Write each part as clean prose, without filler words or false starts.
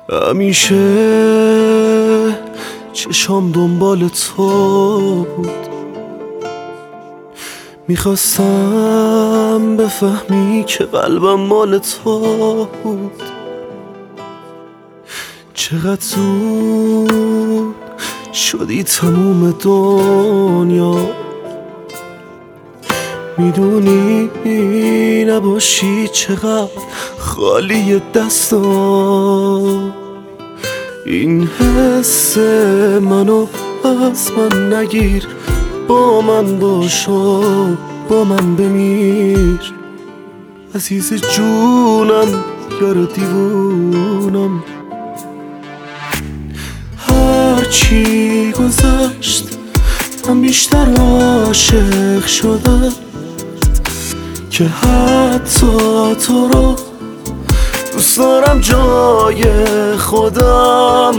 همیشه چشام دنبال تو بود، میخواستم بفهمی که قلبم مال تو بود. چقدر زود شدی تموم دنیا، میدونی نباشی چقدر خالی دستام. این حس منو از من نگیر، با من باش و با من بمیر. عزیز جونم یار دیوونم، هرچی گذشت من بیشتر عاشق شدم که حتی تو رو دوست دارم جای خودم.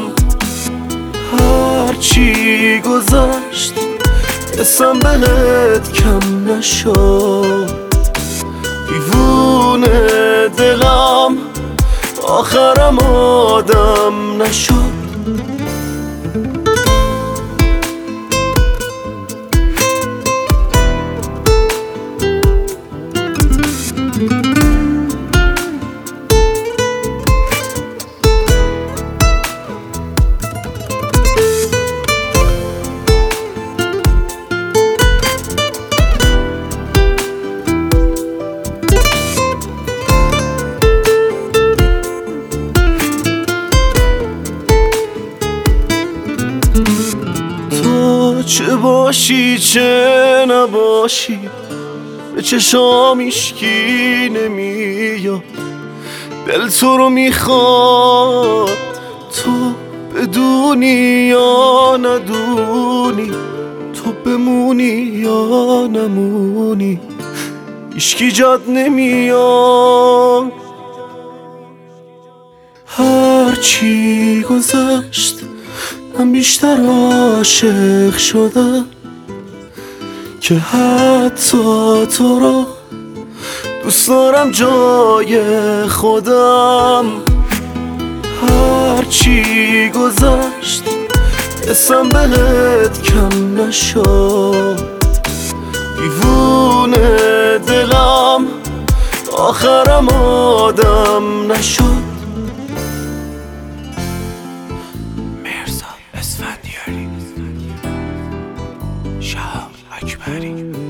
هرچی گذشت اسم بهت کم نشد، دیوونه دلم آخرم آدم نشد. تو چه باشی چه نباشی به چشام هیچکی نمیاد، دل تو رو میخواد. تو بدونی یا ندونی، تو بمونی یا نمونی، هیچکی جات نمیاد. هرچی گذشت من بیشتر عاشق شدم که حتی تو رو دوست دارم جای خودم. هرچی گذشت اسم بهت کم نشد، دیوونه دلم آخرم آدم نشد. اسفندیاری، شهاب اکبری.